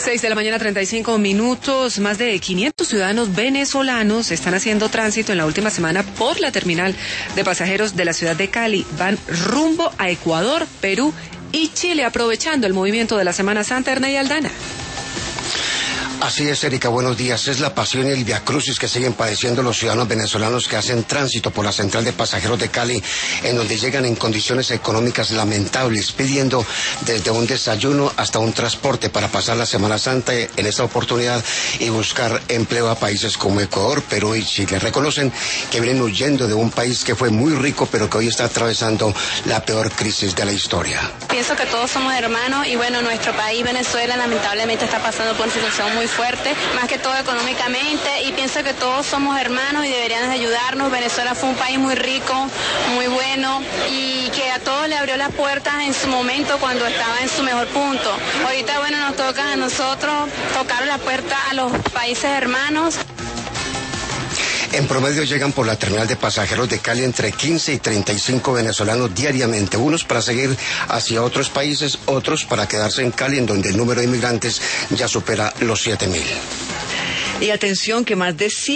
6:35 a.m. Más de 500 ciudadanos venezolanos están haciendo tránsito en la última semana por la terminal de pasajeros de la ciudad de Cali. Van rumbo a Ecuador, Perú y Chile, aprovechando el movimiento de la Semana Santa. Ernei Aldana. Así es, Erika, buenos días. Es la pasión y el viacrucis que siguen padeciendo los ciudadanos venezolanos que hacen tránsito por la central de pasajeros de Cali, en donde llegan en condiciones económicas lamentables, pidiendo desde un desayuno hasta un transporte para pasar la Semana Santa en esta oportunidad y buscar empleo a países como Ecuador, Perú y Chile. Reconocen que vienen huyendo de un país que fue muy rico, pero que hoy está atravesando la peor crisis de la historia. Pienso que todos somos hermanos y bueno, nuestro país, Venezuela, lamentablemente está pasando por una situación muy fuerte, más que todo económicamente, y pienso que todos somos hermanos y deberían ayudarnos. Venezuela fue un país muy rico, muy bueno, y que a todos le abrió las puertas en su momento cuando estaba en su mejor punto. Ahorita, bueno, nos toca a nosotros tocar la puerta a los países hermanos. En promedio llegan por la terminal de pasajeros de Cali entre 15 y 35 venezolanos diariamente, unos para seguir hacia otros países, otros para quedarse en Cali, en donde el número de inmigrantes ya supera los 7.000. Y atención, que más de